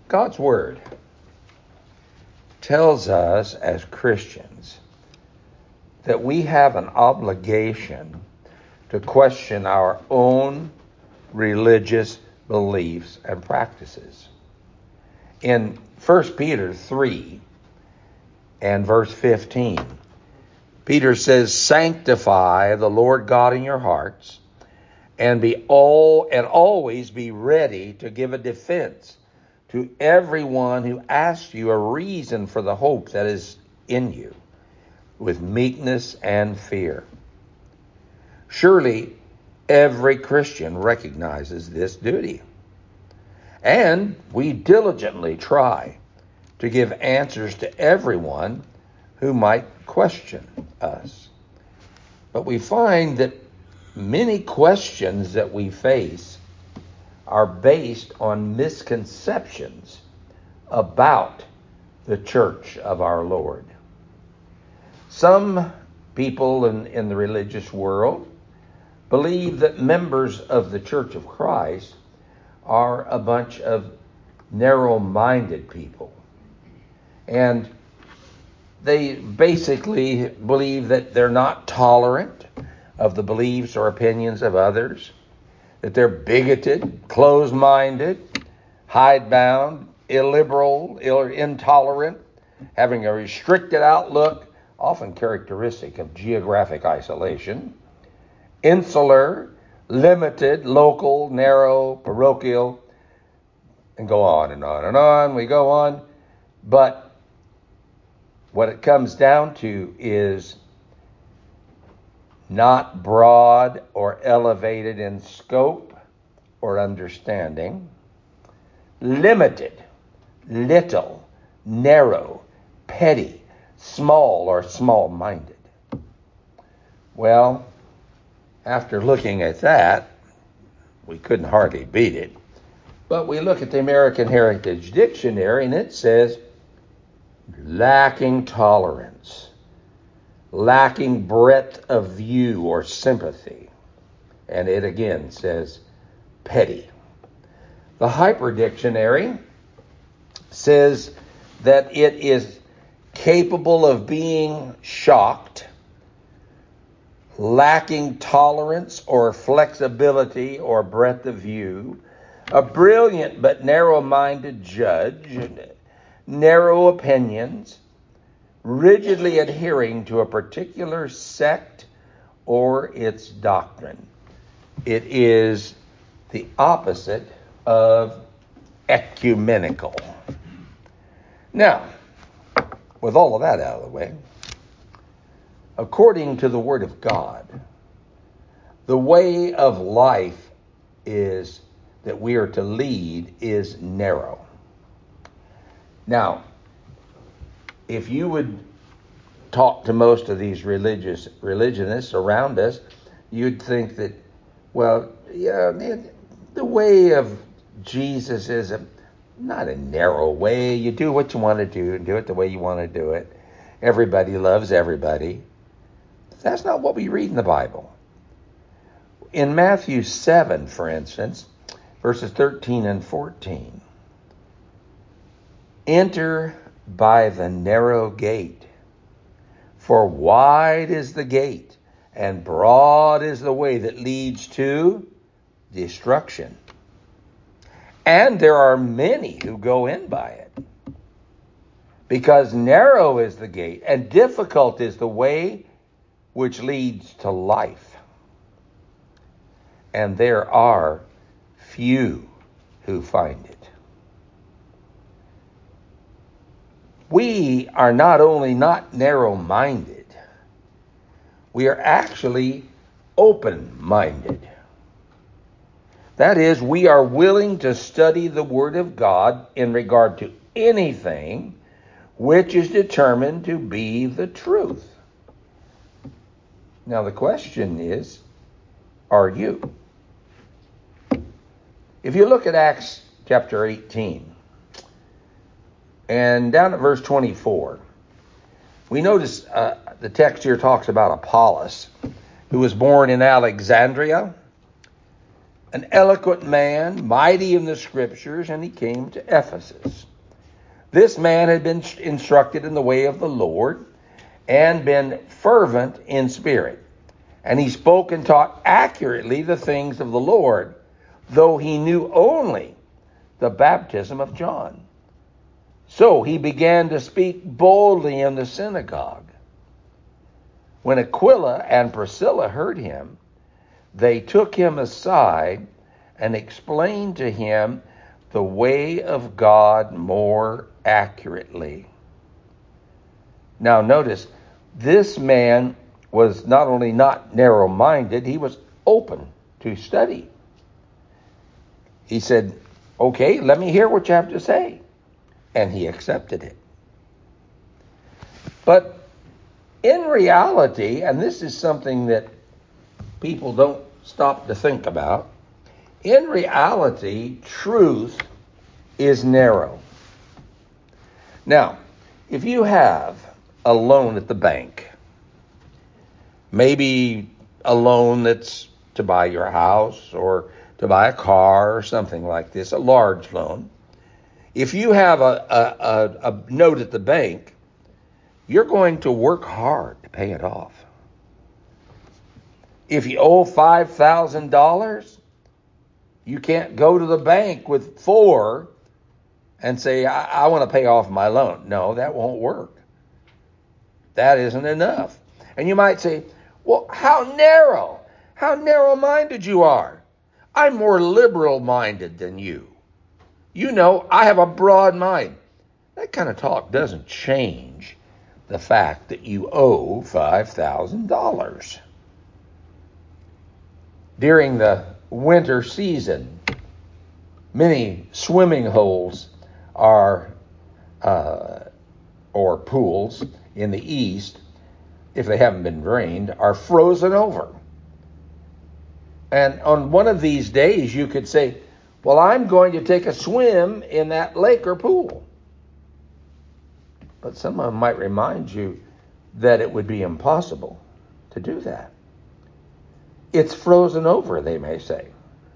God's Word tells us as Christians that we have an obligation to question our own religious beliefs and practices. In 1 Peter 3 and verse 15, Peter says, "Sanctify the Lord God in your hearts, and always be ready to give a defense to everyone who asks you a reason for the hope that is in you, with meekness and fear." Surely every Christian recognizes this duty, and we diligently try to give answers to everyone who might question us. But we find that many questions that we face are based on misconceptions about the church of our Lord. Some people in the religious world believe that members of the Church of Christ are a bunch of narrow-minded people. And they basically believe that they're not tolerant of the beliefs or opinions of others, that they're bigoted, closed-minded, hidebound, illiberal, intolerant, having a restricted outlook, often characteristic of geographic isolation, insular, limited, local, narrow, parochial, and go on and on and on. We go on. But what it comes down to is not broad or elevated in scope or understanding, limited, little, narrow, petty, small, or small-minded. Well, after looking at that, we couldn't hardly beat it. But we look at the American Heritage Dictionary, and it says lacking tolerance, lacking breadth of view or sympathy. And it again says petty. The Hyper Dictionary says that it is capable of being shocked, lacking tolerance or flexibility or breadth of view, a brilliant but narrow-minded judge, narrow opinions, rigidly adhering to a particular sect or its doctrine. It is the opposite of ecumenical. Now, with all of that out of the way, according to the Word of God, the way of life is that we are to lead is narrow. Now, if you would talk to most of these religionists around us, you'd think that, well, yeah, the way of Jesus is not a narrow way. You do what you want to do and do it the way you want to do it. Everybody loves everybody. That's not what we read in the Bible. In Matthew 7, for instance, verses 13 and 14, "Enter by the narrow gate, for wide is the gate, and broad is the way that leads to destruction. And there are many who go in by it. Because narrow is the gate, and difficult is the way which leads to life. And there are few who find it." We are not only not narrow-minded, we are actually open-minded. That is, we are willing to study the Word of God in regard to anything which is determined to be the truth. Now the question is, are you? If you look at Acts chapter 18, and down at verse 24, we notice the text here talks about Apollos, who was born in Alexandria, an eloquent man, mighty in the scriptures, and he came to Ephesus. This man had been instructed in the way of the Lord and been fervent in spirit. And he spoke and taught accurately the things of the Lord, though he knew only the baptism of John. So he began to speak boldly in the synagogue. When Aquila and Priscilla heard him, they took him aside and explained to him the way of God more accurately. Now notice, this man was not only not narrow-minded, he was open to study. He said, okay, let me hear what you have to say. And he accepted it. But in reality, and this is something that people don't stop to think about, in reality, truth is narrow. Now, if you have a loan at the bank, maybe a loan that's to buy your house or to buy a car or something like this, a large loan, if you have a note at the bank, you're going to work hard to pay it off. If you owe $5,000, you can't go to the bank with $4,000 and say, I want to pay off my loan. No, that won't work. That isn't enough. And you might say, well, how narrow-minded you are. I'm more liberal-minded than you. You know, I have a broad mind. That kind of talk doesn't change the fact that you owe $5,000. During the winter season, many swimming holes are, or pools in the east, if they haven't been drained, are frozen over. And on one of these days, you could say, well, I'm going to take a swim in that lake or pool. But someone might remind you that it would be impossible to do that. It's frozen over, they may say.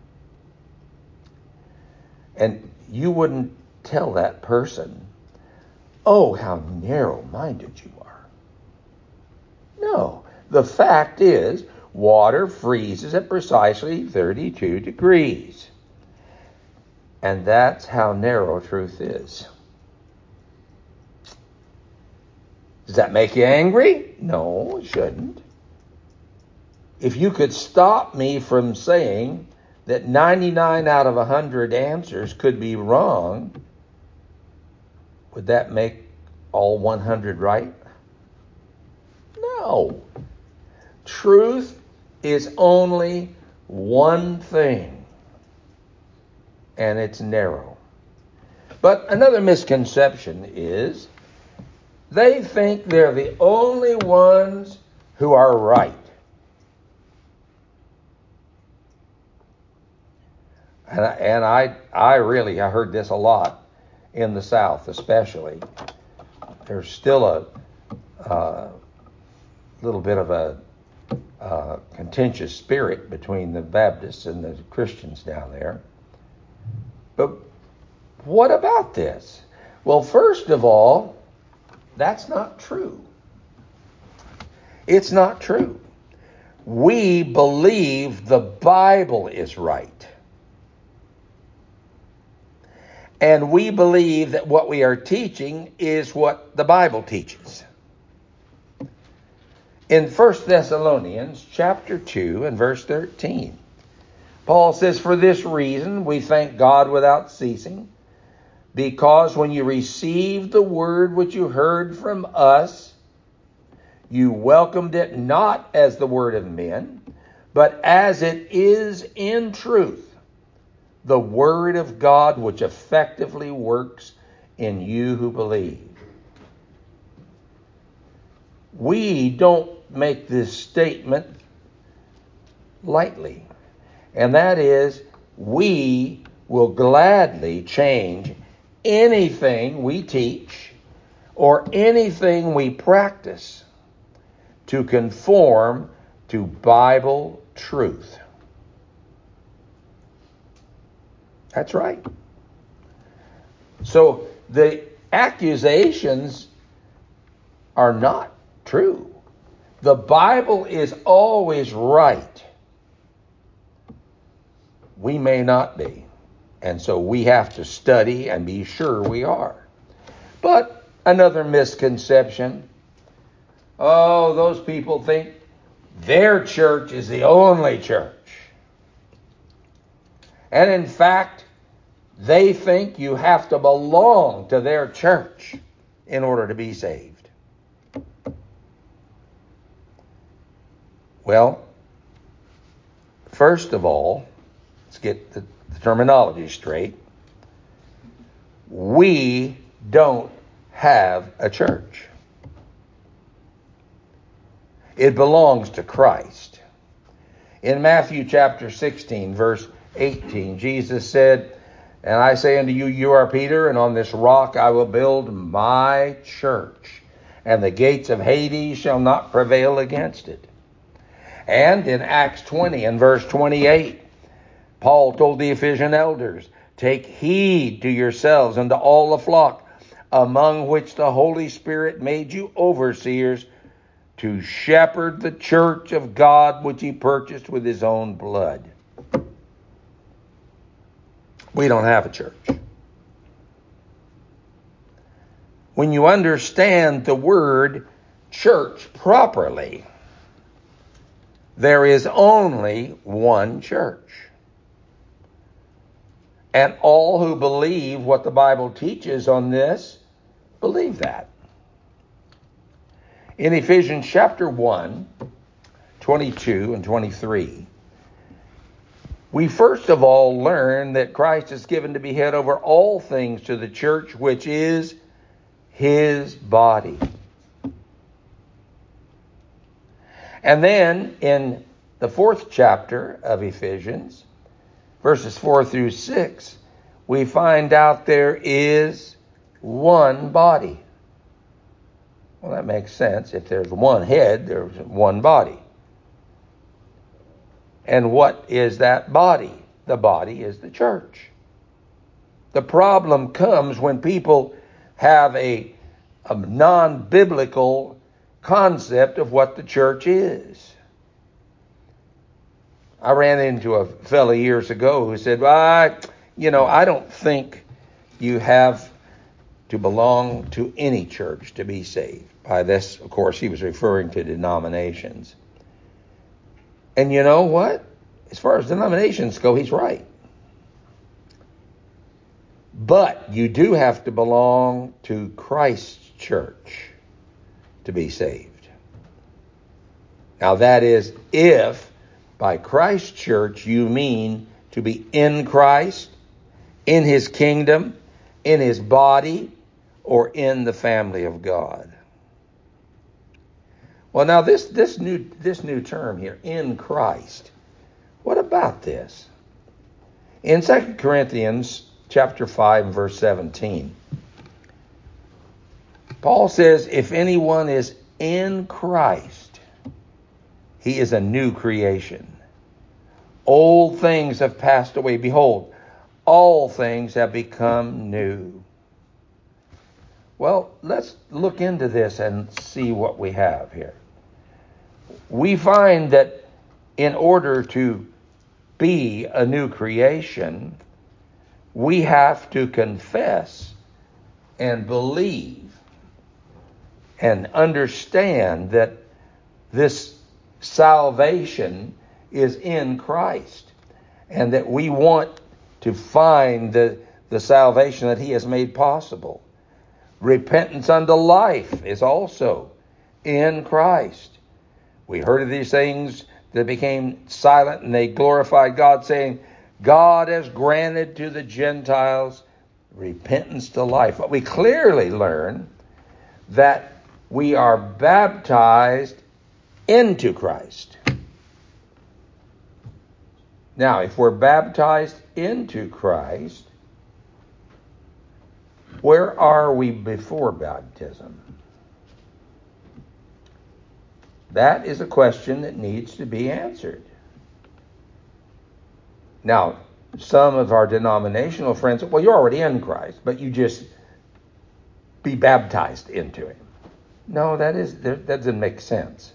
And you wouldn't tell that person, oh, how narrow-minded you are. No, the fact is, water freezes at precisely 32 degrees. And that's how narrow truth is. Does that make you angry? No, it shouldn't. If you could stop me from saying that 99 out of 100 answers could be wrong, would that make all 100 right? No. Truth is only one thing, and it's narrow. But another misconception is they think they're the only ones who are right. And I really heard this a lot in the South, especially. There's still a little bit of a contentious spirit between the Baptists and the Christians down there. But what about this? Well, first of all, that's not true. It's not true. We believe the Bible is right. And we believe that what we are teaching is what the Bible teaches. In 1 Thessalonians chapter 2 and verse 13, Paul says, for this reason we thank God without ceasing, because when you received the word which you heard from us, you welcomed it not as the word of men, but as it is in truth, the word of God which effectively works in you who believe. We don't make this statement lightly, and that is, we will gladly change anything we teach or anything we practice to conform to Bible truth. That's right. So the accusations are not true. The Bible is always right. We may not be. And so we have to study and be sure we are. But another misconception. Oh, those people think their church is the only church. And in fact, they think you have to belong to their church in order to be saved. Well, first of all, let's get the terminology straight. We don't have a church. It belongs to Christ. In Matthew chapter 16, verse 18, Jesus said, "And I say unto you, you are Peter, and on this rock I will build my church, and the gates of Hades shall not prevail against it." And in Acts 20 and verse 28, Paul told the Ephesian elders, "Take heed to yourselves and to all the flock, among which the Holy Spirit made you overseers, to shepherd the church of God, which he purchased with his own blood." We don't have a church. When you understand the word church properly, there is only one church. And all who believe what the Bible teaches on this, believe that. In Ephesians chapter 1, 22 and 23, we first of all learn that Christ is given to be head over all things to the church, which is his body. And then in the 4th chapter of Ephesians, verses 4 through 6, we find out there is one body. Well, that makes sense. If there's one head, there's one body. And what is that body? The body is the church. The problem comes when people have a non-biblical concept of what the church is. I ran into a fella years ago who said, "Well, I don't think you have to belong to any church to be saved." By this, of course, he was referring to denominations. And you know what? As far as denominations go, he's right. But you do have to belong to Christ's church to be saved. Now that is if by Christ's church you mean to be in Christ, in his kingdom, in his body, or in the family of God. Well, now this new term here, in Christ, what about this? In 2 Corinthians chapter 5 and verse 17, Paul says, "If anyone is in Christ, he is a new creation. Old things have passed away. Behold, all things have become new." Well, let's look into this and see what we have here. We find that in order to be a new creation, we have to confess and believe and understand that this salvation is in Christ, and that we want to find the salvation that he has made possible. Repentance unto life is also in Christ. We heard of these things that became silent, and they glorified God, saying, "God has granted to the Gentiles repentance to life." But we clearly learn that we are baptized into Christ. Now, if we're baptized into Christ, where are we before baptism? That is a question that needs to be answered. Now, some of our denominational friends, well, you're already in Christ, but you just be baptized into him. No, that doesn't make sense.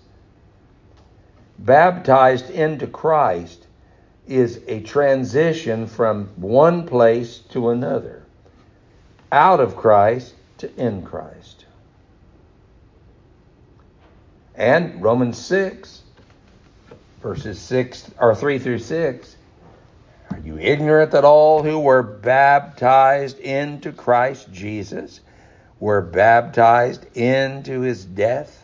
Baptized into Christ is a transition from one place to another, out of Christ to in Christ. And Romans 6, verses 3 through 6, are you ignorant that all who were baptized into Christ Jesus were baptized into his death?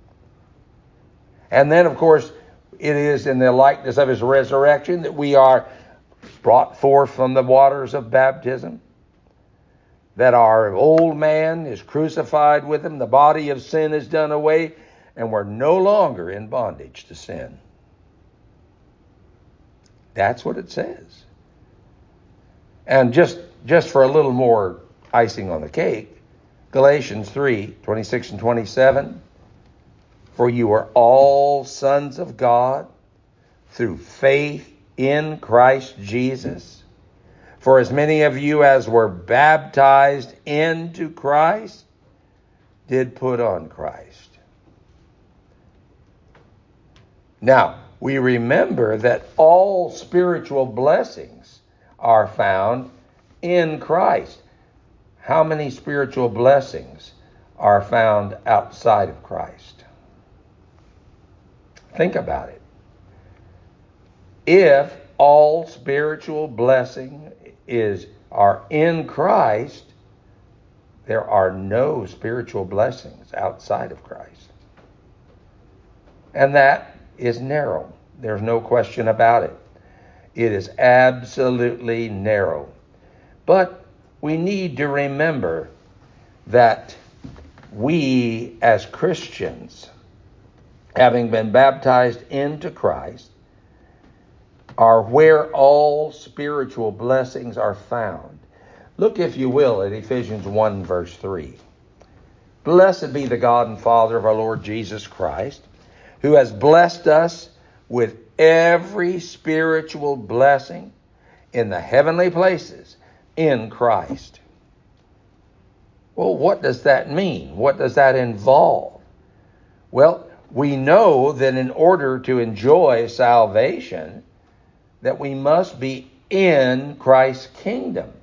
And then, of course, it is in the likeness of his resurrection that we are brought forth from the waters of baptism, that our old man is crucified with him, the body of sin is done away, and we're no longer in bondage to sin. That's what it says. And just for a little more icing on the cake, Galatians 3:26 and 27, for you are all sons of God through faith in Christ Jesus. For as many of you as were baptized into Christ did put on Christ. Now, we remember that all spiritual blessings are found in Christ. How many spiritual blessings are found outside of Christ? Think about it. If all spiritual blessings are in Christ, there are no spiritual blessings outside of Christ. And that is narrow. There's no question about it. It is absolutely narrow. But we need to remember that we as Christians, having been baptized into Christ, are where all spiritual blessings are found. Look, if you will, at Ephesians 1, verse 3. Blessed be the God and Father of our Lord Jesus Christ, who has blessed us with every spiritual blessing in the heavenly places in Christ. Well, what does that mean? What does that involve? Well, we know that in order to enjoy salvation, that we must be in Christ's kingdom.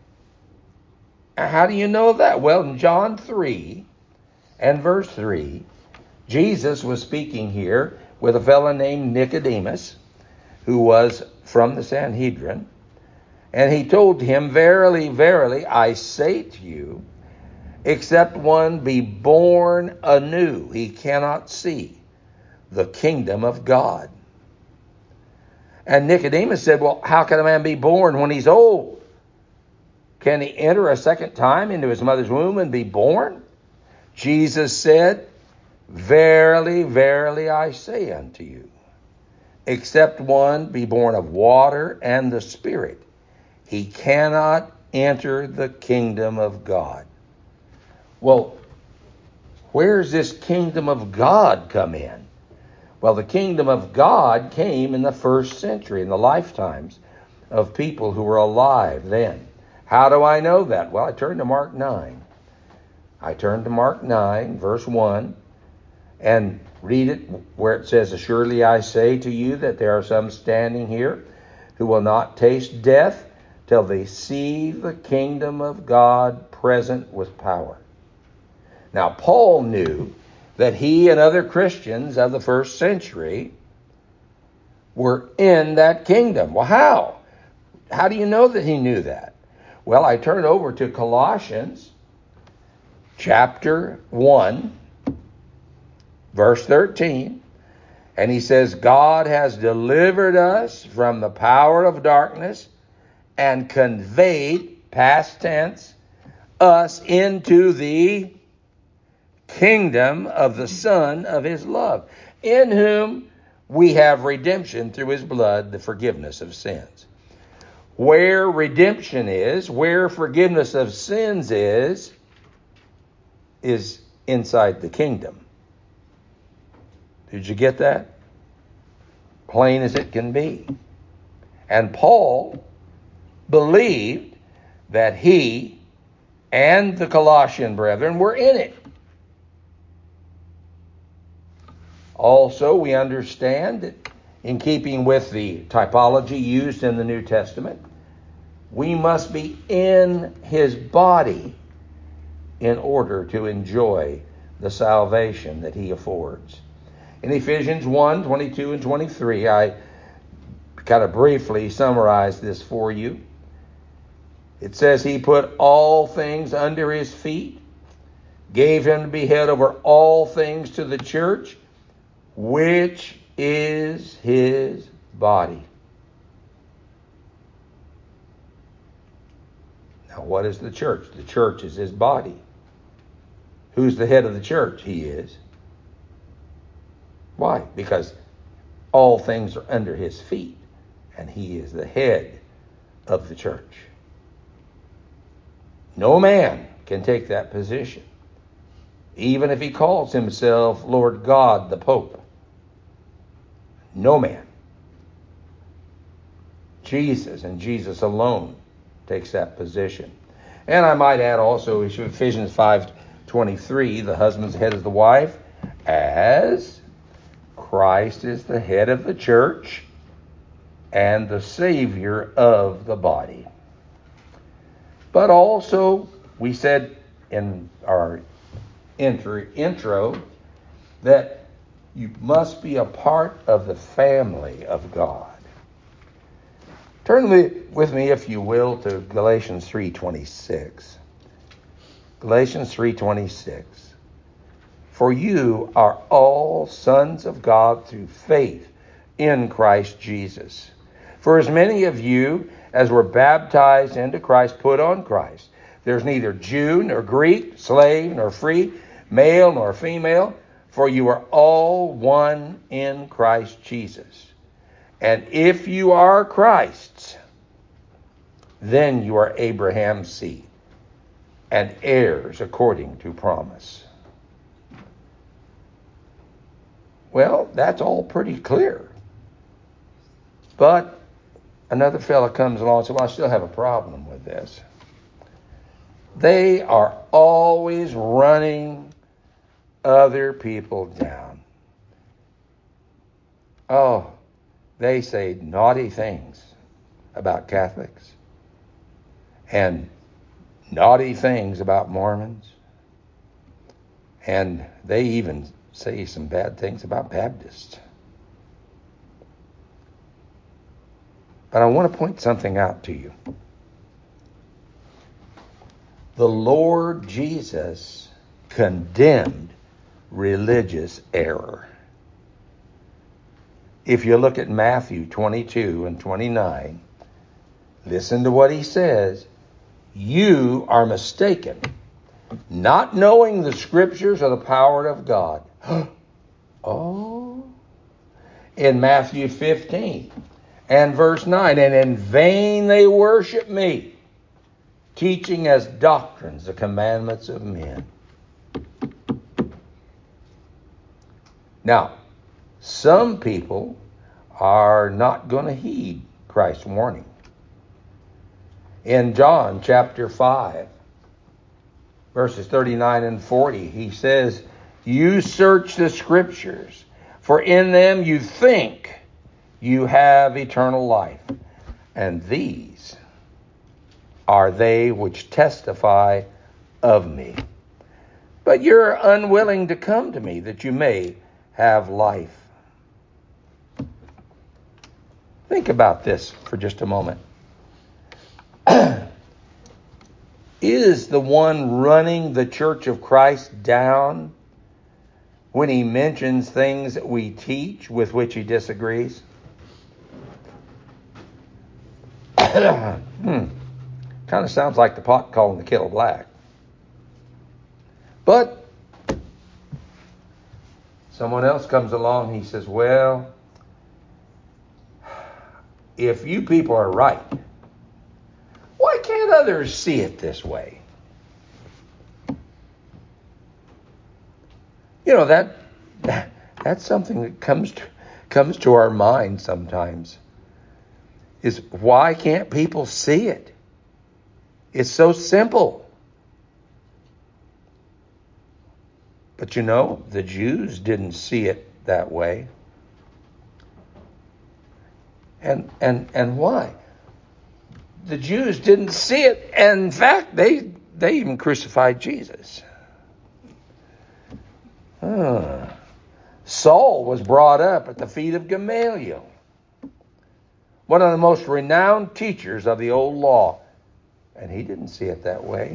How do you know that? Well, in John 3 and verse 3, Jesus was speaking here with a fellow named Nicodemus, who was from the Sanhedrin, and he told him, verily, verily, I say to you, except one be born anew, he cannot see the kingdom of God. And Nicodemus said, well, how can a man be born when he's old? Can he enter a second time into his mother's womb and be born? Jesus said, verily, verily, I say unto you, except one be born of water and the Spirit, he cannot enter the kingdom of God. Well, where's this kingdom of God come in? Well, the kingdom of God came in the first century, in the lifetimes of people who were alive then. How do I know that? Well, I turn to Mark 9. I turn to Mark 9, verse 1, and read it where it says, surely I say to you that there are some standing here who will not taste death till they see the kingdom of God present with power. Now, Paul knew that he and other Christians of the first century were in that kingdom. Well, how? How do you know that he knew that? Well, I turn over to Colossians chapter 1, verse 13, and he says, God has delivered us from the power of darkness and conveyed, past tense, us into the kingdom of the Son of his love, in whom we have redemption through his blood, the forgiveness of sins. Where redemption is, where forgiveness of sins is inside the kingdom. Did you get that? Plain as it can be. And Paul believed that he and the Colossian brethren were in it. Also, we understand that in keeping with the typology used in the New Testament, we must be in his body in order to enjoy the salvation that he affords. In Ephesians 1, 22 and 23, I kind of briefly summarize this for you. It says he put all things under his feet, gave him to be head over all things to the church, which is his body. Now, what is the church? The church is his body. Who's the head of the church? He is. Why? Because all things are under his feet, and he is the head of the church. No man can take that position, even if he calls himself Lord God the Pope. No man. Jesus and Jesus alone takes that position. And I might add also Ephesians 5:23, the husband's head is the wife, as Christ is the head of the church and the Savior of the body. But also, we said in our intro that you must be a part of the family of God. Turn with me, if you will, to Galatians 3:26. Galatians 3:26. For you are all sons of God through faith in Christ Jesus. For as many of you as were baptized into Christ put on Christ. There's neither Jew nor Greek, slave nor free, male nor female, for you are all one in Christ Jesus. And if you are Christ's, then you are Abraham's seed and heirs according to promise. Well, that's all pretty clear. But another fella comes along and says, well, I still have a problem with this. They are always running other people down. Oh, they say naughty things about Catholics and naughty things about Mormons. And they even say some bad things about Baptists. But I want to point something out to you. The Lord Jesus condemned religious error. If you look at Matthew 22 and 29, listen to what he says. You are mistaken, not knowing the scriptures or the power of God. Oh. In Matthew 15 and verse 9, and in vain they worship me, teaching as doctrines the commandments of men. Now, some people are not going to heed Christ's warning. In John chapter 5, verses 39 and 40, he says, you search the scriptures, for in them you think you have eternal life, and these are they which testify of me. But you're unwilling to come to me that you may have life. Think about this for just a moment. Is the one running the Church of Christ down when he mentions things that we teach with which he disagrees? Kind of sounds like the pot calling the kettle black. But someone else comes along, he says, well, if you people are right, why can't others see it this way? You know, that's something that comes to our mind sometimes. is why can't people see it? It's so simple. But you know, the Jews didn't see it that way. And why? The Jews didn't see it. And in fact, they even crucified Jesus. Saul was brought up at the feet of Gamaliel, one of the most renowned teachers of the old law. And he didn't see it that way.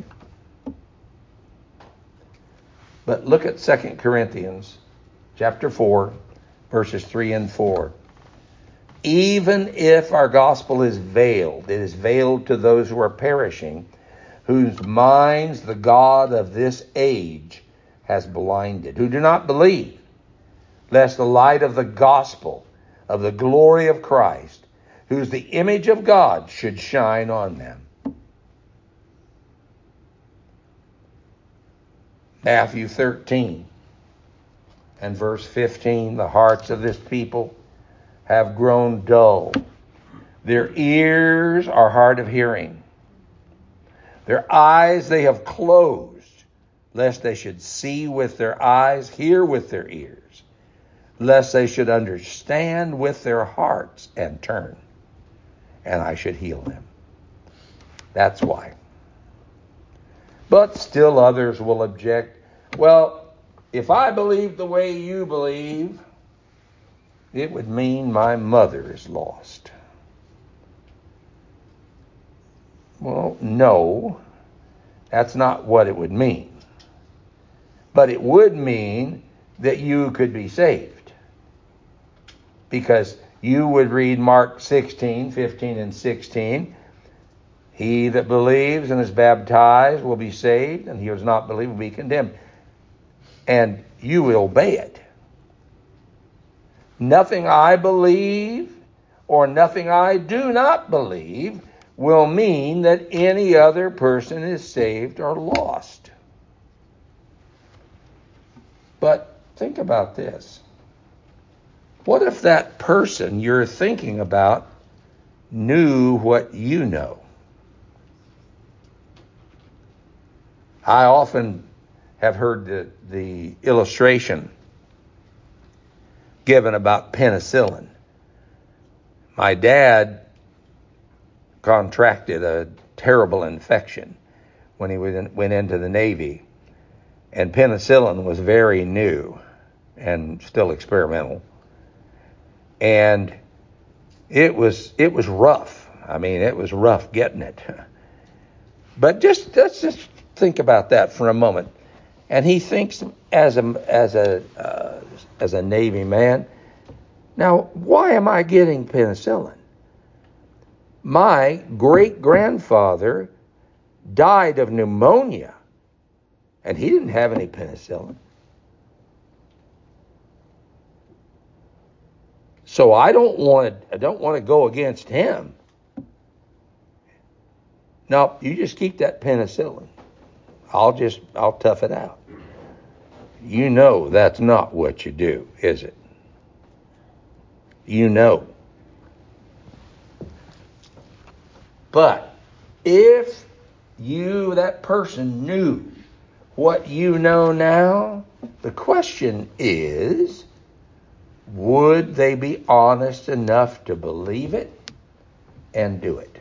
But look at 2 Corinthians chapter 4, verses 3 and 4. Even if our gospel is veiled, it is veiled to those who are perishing, whose minds the God of this age has blinded, who do not believe, lest the light of the gospel of the glory of Christ, who is the image of God, should shine on them. Matthew 13 and verse 15, the hearts of this people have grown dull. Their ears are hard of hearing. Their eyes they have closed, lest they should see with their eyes, hear with their ears, lest they should understand with their hearts and turn, and I should heal them. That's why. But still others will object, well, if I believe the way you believe, it would mean my mother is lost. Well, no, that's not what it would mean. But it would mean that you could be saved. Because you would read Mark 16, 15, and 16. He that believes and is baptized will be saved, and he who does not believe will be condemned. And you will obey it. Nothing I believe or nothing I do not believe will mean that any other person is saved or lost. But think about this. What if that person you're thinking about knew what you know? I often have heard the illustration given about penicillin. My dad contracted a terrible infection when he went into the Navy, and penicillin was very new and still experimental, and it was rough. I mean, it was rough getting it. But let's just think about that for a moment. And he thinks as a Navy man, now why am I getting penicillin? My great-grandfather died of pneumonia, and he didn't have any penicillin. So I don't want to go against him. No, you just keep that penicillin. I'll tough it out. You know that's not what you do, is it? You know. But if that person knew what you know now, the question is, would they be honest enough to believe it and do it?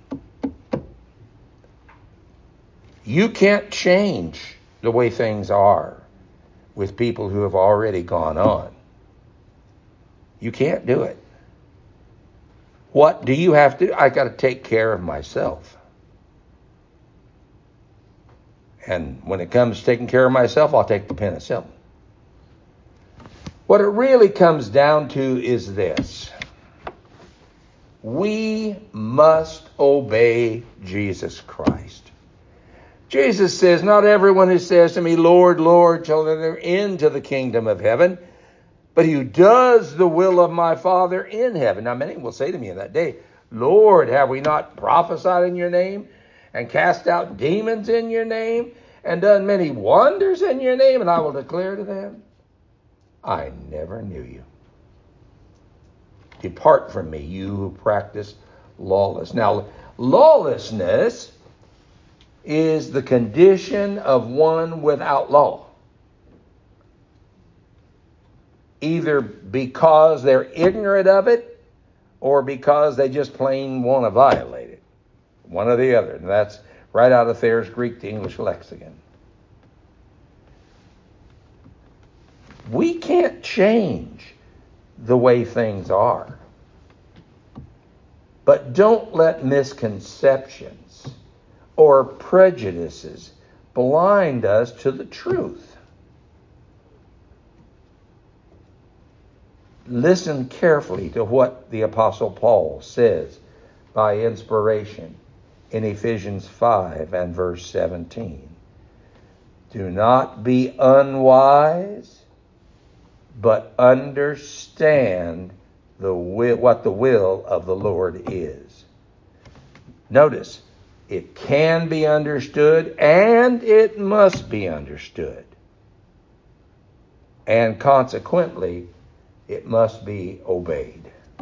You can't change the way things are with people who have already gone on. You can't do it. What do you have to do? I got to take care of myself. And when it comes to taking care of myself, I'll take the penicillin. What it really comes down to is this. We must obey Jesus Christ. Jesus says, not everyone who says to me, Lord, Lord, shall enter into the kingdom of heaven, but he who does the will of my Father in heaven. Now, many will say to me in that day, Lord, have we not prophesied in your name and cast out demons in your name and done many wonders in your name? And I will declare to them, I never knew you. Depart from me, you who practice lawless. Now, lawlessness is the condition of one without law. Either because they're ignorant of it or because they just plain want to violate it. One or the other. And that's right out of Thayer's Greek to English lexicon. We can't change the way things are. But don't let misconceptions or prejudices blind us to the truth. Listen carefully to what the Apostle Paul says by inspiration in Ephesians 5 and verse 17. Do not be unwise, but understand what the will of the Lord is. Notice, it can be understood and it must be understood. And consequently, it must be obeyed.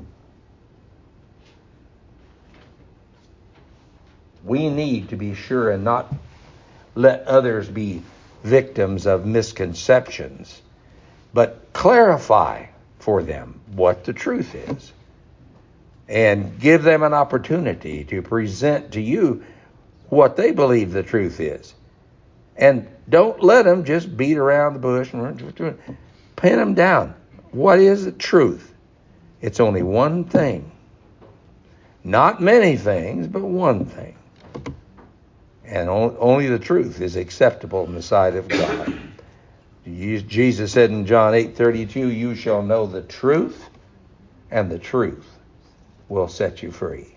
We need to be sure and not let others be victims of misconceptions, but clarify for them what the truth is and give them an opportunity to present to you what they believe the truth is. And don't let them just beat around the bush and pin them down. What is the truth? It's only one thing. Not many things, but one thing. And only the truth is acceptable in the sight of God. Jesus said in John 8:32, you shall know the truth, and the truth will set you free.